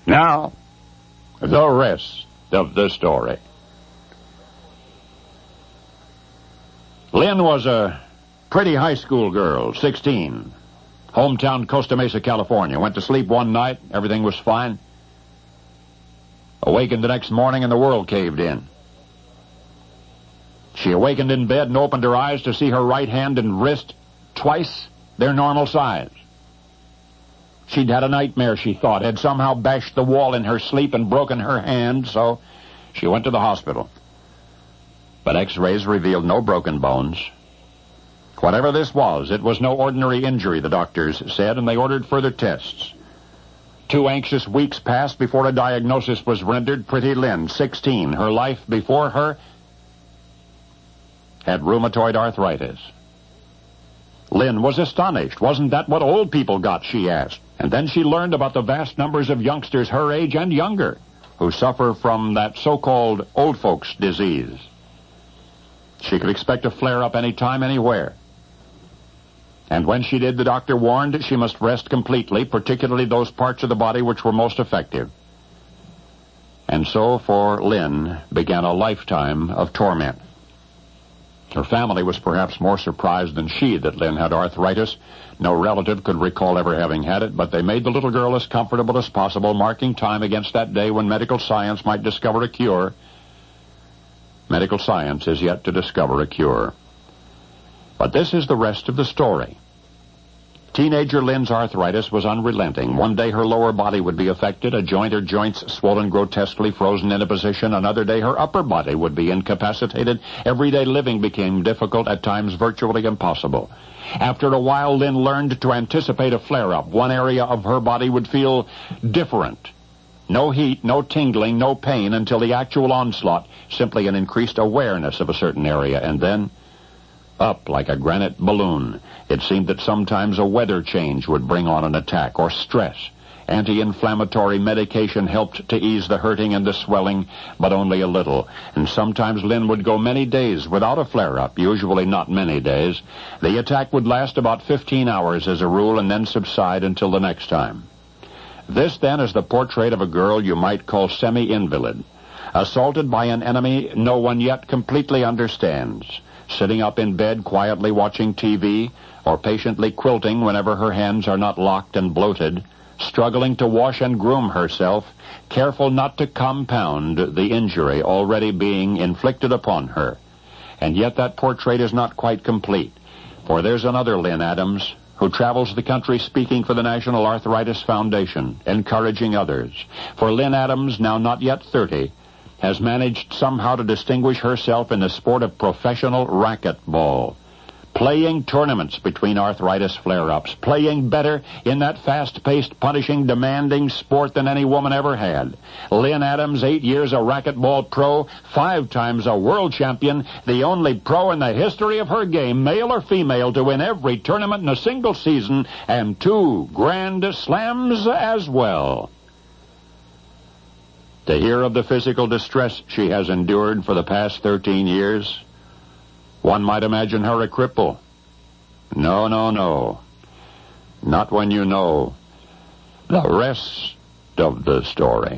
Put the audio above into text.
Now, the rest of the story. Lynn was a pretty high school girl, 16. Hometown, Costa Mesa, California. Went to sleep one night. Everything was fine. Awakened the next morning and the world caved in. She awakened in bed and opened her eyes to see her right hand and wrist twice their normal size. She'd had a nightmare, she thought, had somehow bashed the wall in her sleep and broken her hand, so she went to the hospital. But X-rays revealed no broken bones. Whatever this was, it was no ordinary injury, the doctors said, and they ordered further tests. 2 anxious weeks passed before a diagnosis was rendered. Pretty Lynn, 16, her life before her, had rheumatoid arthritis. Lynn was astonished. Wasn't that what old people got, she asked. And then she learned about the vast numbers of youngsters her age and younger who suffer from that so-called old folks' disease. She could expect a flare-up any time, anywhere. And when she did, the doctor warned she must rest completely, particularly those parts of the body which were most effective. And so, for Lynn, began a lifetime of torment. Her family was perhaps more surprised than she that Lynn had arthritis. No relative could recall ever having had it, but they made the little girl as comfortable as possible, marking time against that day when medical science might discover a cure. Medical science is yet to discover a cure. But this is the rest of the story. Teenager Lynn's arthritis was unrelenting. One day her lower body would be affected, a joint or joints swollen grotesquely, frozen in a position. Another day her upper body would be incapacitated. Everyday living became difficult, at times virtually impossible. After a while, Lynn learned to anticipate a flare-up. One area of her body would feel different. No heat, no tingling, no pain until the actual onslaught, simply an increased awareness of a certain area, and then up like a granite balloon. It seemed that sometimes a weather change would bring on an attack, or stress. Anti-inflammatory medication helped to ease the hurting and the swelling, but only a little. And sometimes Lynn would go many days without a flare-up, usually not many days. The attack would last about 15 hours as a rule and then subside until the next time. This, then, is the portrait of a girl you might call semi-invalid, assaulted by an enemy no one yet completely understands, sitting up in bed quietly watching TV, or patiently quilting whenever her hands are not locked and bloated, struggling to wash and groom herself, careful not to compound the injury already being inflicted upon her. And yet that portrait is not quite complete, for there's another Lynn Adams who travels the country speaking for the National Arthritis Foundation, encouraging others. For Lynn Adams, now not yet 30, has managed somehow to distinguish herself in the sport of professional racquetball, playing tournaments between arthritis flare-ups, playing better in that fast-paced, punishing, demanding sport than any woman ever had. Lynn Adams, 8 years a racquetball pro, 5 times a world champion, the only pro in the history of her game, male or female, to win every tournament in a single season, and 2 grand slams as well. To hear of the physical distress she has endured for the past 13 years, one might imagine her a cripple. No, no, no. Not when you know the rest of the story.